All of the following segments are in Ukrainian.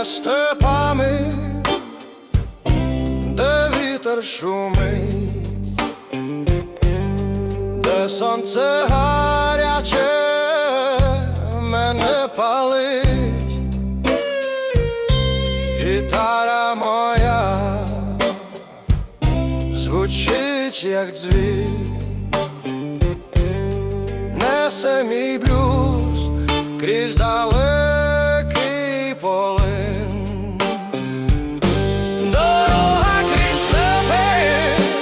де степами, де вітер шумить, де сонце гаряче мене палить, гітара моя звучить, як дзвін, несе мій блюз крізь далекий полин. Дорога крізь степи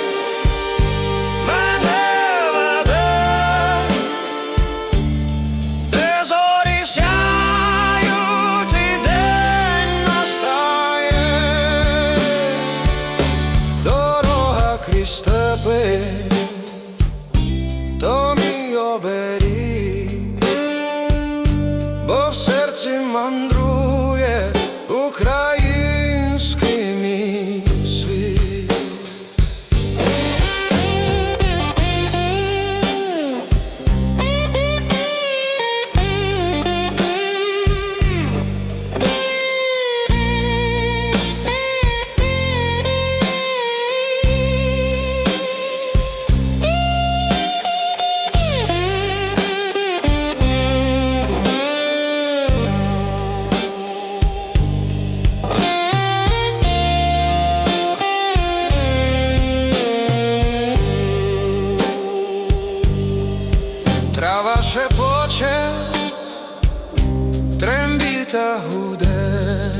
мене веде, де зорі сяють і день настає. Дорога крізь степи то мій оберіг, бо в серці мандрує український мій світ. Трава шепоче, трембіта гуде,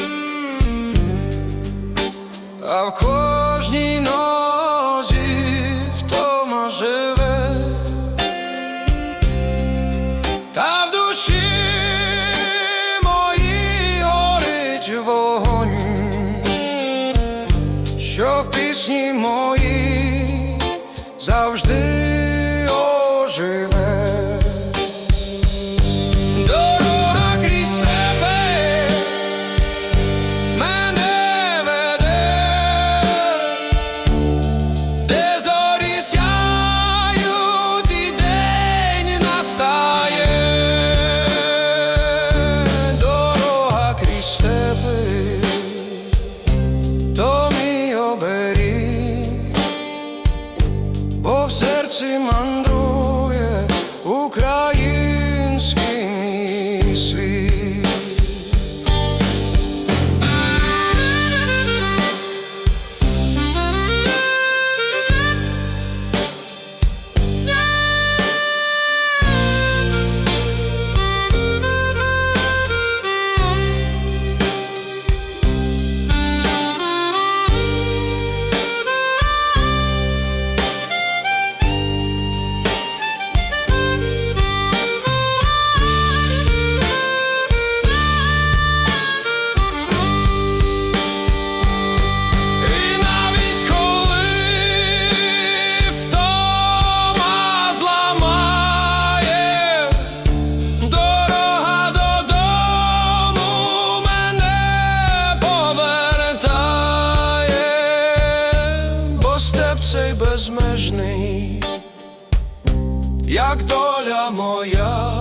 а в кожній нозі втома живе, та в душі моїй горить вогонь, що в пісні моїй завжди оживе. Дорога крізь степи мене веде, де зорі сяють і день настає. Дорога крізь степи то мій оберіг, бо в серці мандрує український мій світ. Цей безмежний, як доля моя,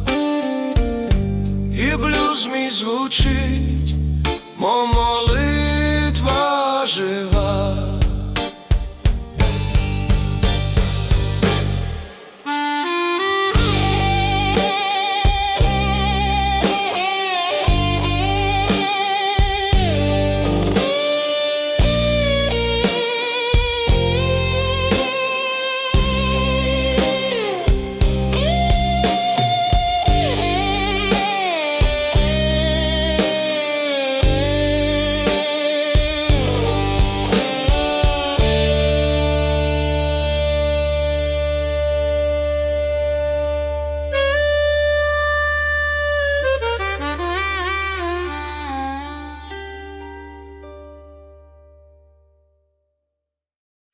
і блюз мій звучить, мов молитва жива.